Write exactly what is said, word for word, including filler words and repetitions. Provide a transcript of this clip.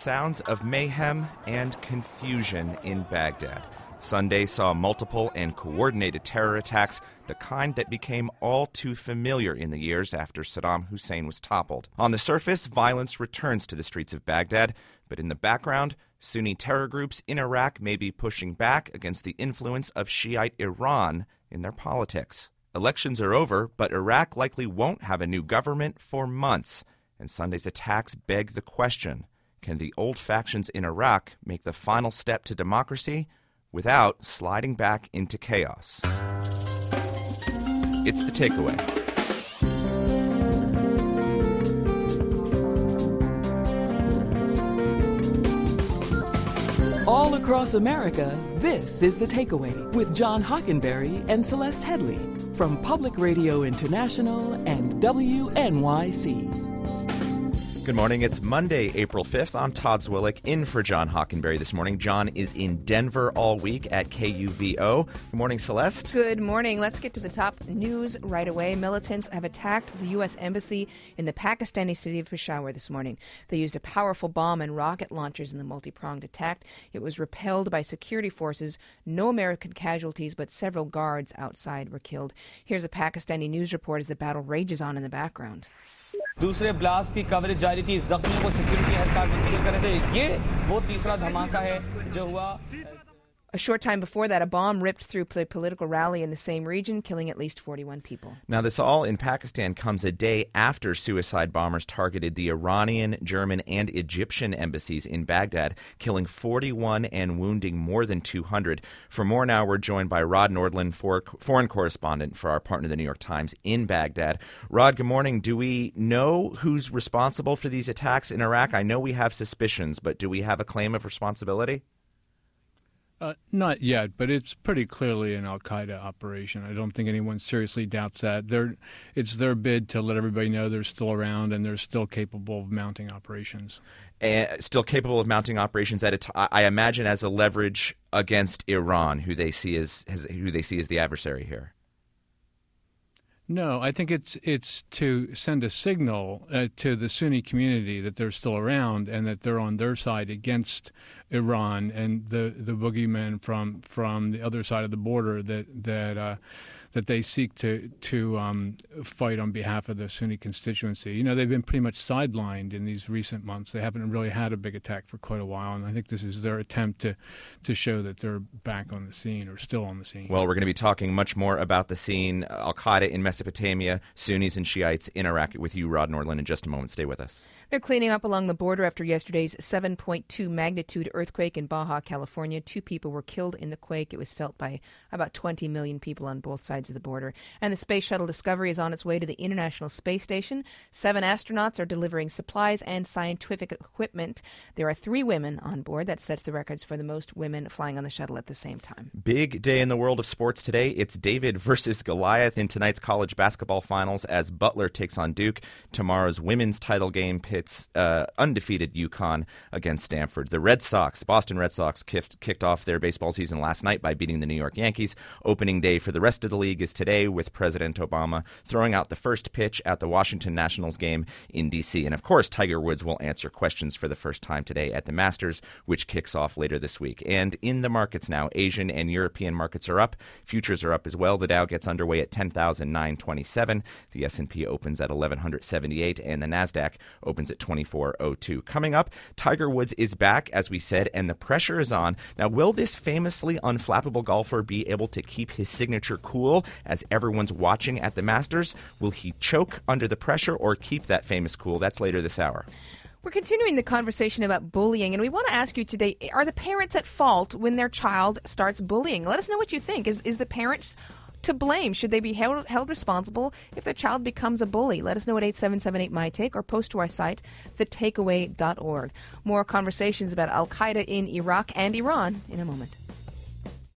sounds of mayhem and confusion in Baghdad. Sunday saw multiple and coordinated terror attacks, the kind that became all too familiar in the years after Saddam Hussein was toppled. On the surface, violence returns to the streets of Baghdad, but in the background, Sunni terror groups in Iraq may be pushing back against the influence of Shiite Iran in their politics. Elections are over, but Iraq likely won't have a new government for months, and Sunday's attacks beg the question, can the old factions in Iraq make the final step to democracy without sliding back into chaos? It's The Takeaway. All across America, this is The Takeaway with John Hockenberry and Celeste Headley from Public Radio International and W N Y C. Good morning. It's Monday, April fifth. I'm Todd Zwillick in for John Hockenberry this morning. John is in Denver all week at K U V O. Good morning, Celeste. Good morning. Let's get to the top news right away. Militants have attacked the U S Embassy in the Pakistani city of Peshawar this morning. They used a powerful bomb and rocket launchers in the multi-pronged attack. It was repelled by security forces. No American casualties, but several guards outside were killed. Here's a Pakistani news report as the battle rages on in the background. दूसरे blast की coverage जारी थी जख्मियों को security एहलकार मुंतकिल कर रहे थे ये वो तीसरा धमाका है जो हुआ. A short time before that, a bomb ripped through a political rally in the same region, killing at least forty-one people. Now, this all in Pakistan comes a day after suicide bombers targeted the Iranian, German, and Egyptian embassies in Baghdad, killing forty-one and wounding more than two hundred. For more now, we're joined by Rod Nordland, for, foreign correspondent for our partner, the New York Times, in Baghdad. Rod, good morning. Do we know who's responsible for these attacks in Iraq? I know we have suspicions, but do we have a claim of responsibility? Uh, not yet, but it's pretty clearly an al-Qaeda operation. I don't think anyone seriously doubts that. They're, it's their bid to let everybody know they're still around and they're still capable of mounting operations. Uh, still capable of mounting operations at a t- I imagine as a leverage against Iran, who they see as, as who they see as the adversary here. No, I think it's it's to send a signal uh, to the Sunni community that they're still around and that they're on their side against Iran and the, the boogeymen from from the other side of the border that that uh, that they seek to to um, fight on behalf of the Sunni constituency. You know, they've been pretty much sidelined in these recent months. They haven't really had a big attack for quite a while, and I think this is their attempt to to show that they're back on the scene or still on the scene. Well, we're going to be talking much more about the scene, al-Qaeda in Mesopotamia, Sunnis and Shiites in Iraq with you, Rod Nordland, in just a moment. Stay with us. They're cleaning up along the border after yesterday's seven point two magnitude earthquake in Baja, California. Two people were killed in the quake. It was felt by about twenty million people on both sides of the border. And the Space Shuttle Discovery is on its way to the International Space Station. Seven astronauts are delivering supplies and scientific equipment. There are three women on board. That sets the records for the most women flying on the shuttle at the same time. Big day in the world of sports today. It's David versus Goliath in tonight's college basketball finals as Butler takes on Duke. Tomorrow's women's title game pits uh, undefeated UConn against Stanford. The Red Sox, Boston Red Sox, kicked, kicked off their baseball season last night by beating the New York Yankees. Opening day for the rest of the league is today with President Obama throwing out the first pitch at the Washington Nationals game in D C. And of course, Tiger Woods will answer questions for the first time today at the Masters, which kicks off later this week. And in the markets now, Asian and European markets are up. Futures are up as well. The Dow gets underway at ten thousand nine hundred twenty-seven. The S and P opens at eleven seventy-eight, and the NASDAQ opens at twenty-four oh two. Coming up, Tiger Woods is back, as we said, and the pressure is on. Now, will this famously unflappable golfer be able to keep his signature cool as everyone's watching at the Masters? Will he choke under the pressure or keep that famous cool? That's later this hour. We're continuing the conversation about bullying, and we want to ask you today, are the parents at fault when their child starts bullying? Let us know what you think. Is is the parents to blame? Should they be held, held responsible if their child becomes a bully? Let us know at eight seven seven eight, M Y Take or post to our site, the takeaway dot org. More conversations about al-Qaeda in Iraq and Iran in a moment.